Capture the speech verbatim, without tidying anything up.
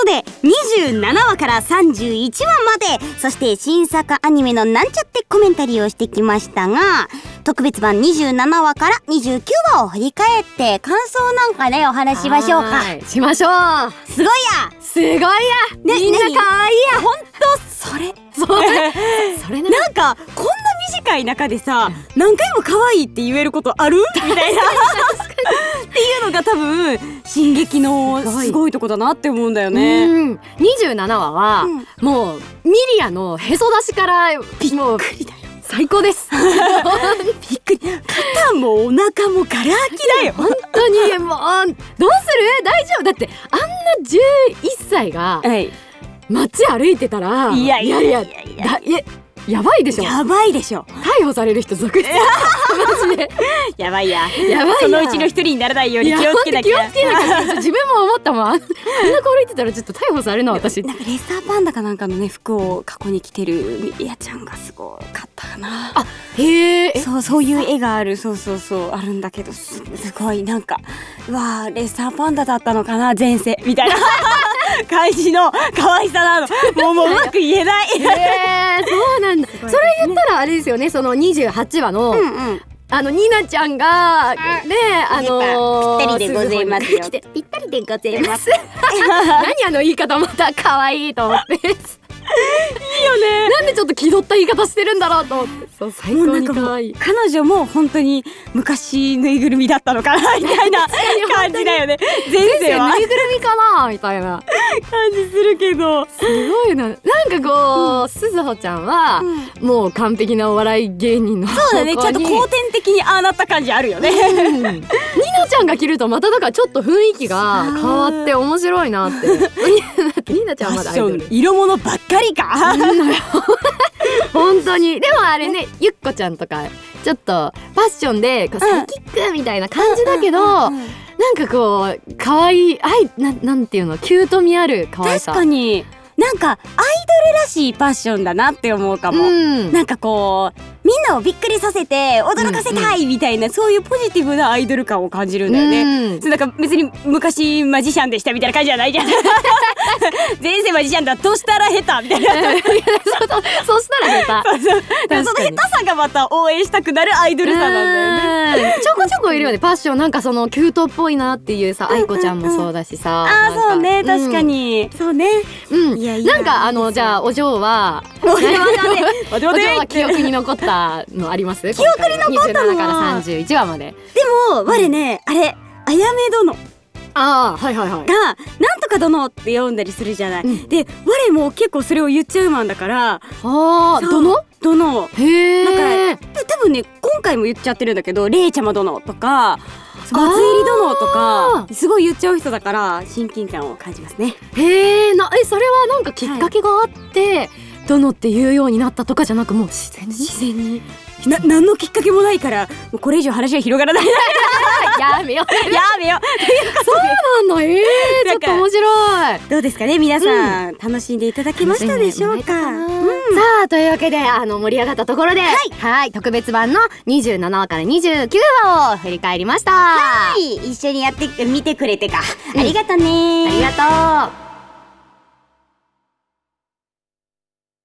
でにじゅうななわからさんじゅういちわまで、そして新作アニメのなんちゃってコメンタリーをしてきましたが、特別版にじゅうななわからにじゅうきゅうわを振り返って感想なんかねお話しましょうか。 しましょう。 すごいやすごいや、ね、みんな可愛いや。 ほんとそれそれそれななんかこんな短い中でさ、何回も可愛いって言えることあるみたいなっていうのが多分進撃のすごいとこだなって思うんだよね。 うん、にじゅうななわは、うん、もうミリアのへそ出しからびっくりだよ。 最高ですびっくり。肩もお腹もガラ空きだよ本当に。もうどうする？大丈夫だって。あんなじゅういっさいが街歩いてたら、 いやいやいやいやいややばいでしょ。 やばいでしょ。 逮捕される人続出マジでやばいや。 やばいや。 そのうちの一人にならないように気をつけなきゃ。 気をつけなきゃ。自分も思ったもん。あんな子歩いてたらちょっと逮捕されるの私。 なんかレッサーパンダかなんかのね服を過去に着てるミリアちゃんがすごかったかな。 あ、へえ。 そうそういう絵がある。そうそうそうあるんだけど、す, すごいなんかうわーレッサーパンダだったのかな前世みたいな感じの可愛さなの。もうもううまく言えない。 へー、そうなんだ。それ言ったらあれですよね。そのにじゅうはちわの、うんうん、あのニナちゃんがね、あのー、ぴったりでございますよ。 ぴったりでございます何あの言い方また可愛いと思っていいよね。なんでちょっと気取った言い方してるんだろうと思って。そう、最高に可愛い。 彼女も本当に昔ぬいぐるみだったのかなみたいな感じだよね。前世はぬいぐるみかなみたいな感じするけど、 すごいな。なんかこう、うん、すずほちゃんは、うん、もう完璧なお笑い芸人の。 そうだね、ちゃんと後天的にああなった感じあるよね。 うん、ニナちゃんが着るとまただからちょっと雰囲気が変わって面白いなって。ニナちゃんはまだアイドル。 色物ばっかりか。 本当に。でもあれね、ゆっこちゃんとかちょっとファッションでこうサイキックみたいな感じだけど、なんかこう可愛い、あいななんていうの、キュート味ある可愛さ。 確かになんかアイドルらしいファッションだなって思うかも。うん、なんかこうみんなをびっくりさせて驚かせたいみたいな、うんうん、そういうポジティブなアイドル感を感じるんだよね。うん、なんか別に昔マジシャンでしたみたいな感じじゃないじゃん。前世マジシャンだとしたら下手みたいな。 そしたら下手。 そうそう、その下手さがまた応援したくなるアイドルさなんだよね。 ちょこちょこいるよね、パッション。なんかそのキュートっぽいなっていうさ、愛子ちゃんもそうだしさ。 あーそうね、確かに、うん、そうね。 うん、いやいや、なんかあのじゃあお嬢はお嬢は記憶に残ったのあります？ 記憶に残ったのはにじゅうななからさんじゅういちわまで。 でも我ね、あれあやめ殿あーはいはいはいがなんとか殿って読んだりするじゃない。うん、で我も結構それを言っちゃうマンだから、 ああ殿殿へえ。 なんか多分ね今回も言っちゃってるんだけど、霊ちゃま殿とか松入り殿とかすごい言っちゃう人だから親近感を感じますね。 へえ、なえそれはなんかきっかけがあって、はい、殿って言うようになったとかじゃなく、もう自然に自然にな何のきっかけもないから、もうこれ以上話が広がらない。 やめようやめよう。 そうなんだ。えー、ちょっと面白い。 どうですかね皆さん、うん、楽しんでいただけましたでしょうか。うん、 さあというわけであの盛り上がったところで、はい、はい、特別版のにじゅうななわからにじゅうきゅうわを振り返りました。 はい、一緒にやってみてくれてか、うん、ありがとね。 ありがとう。